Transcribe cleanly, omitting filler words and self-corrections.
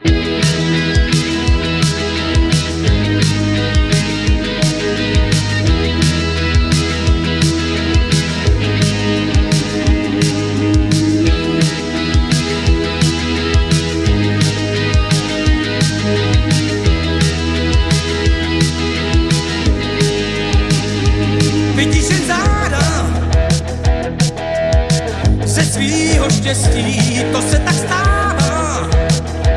Vidíš jen záda ze svýho štěstí, to se tak stává.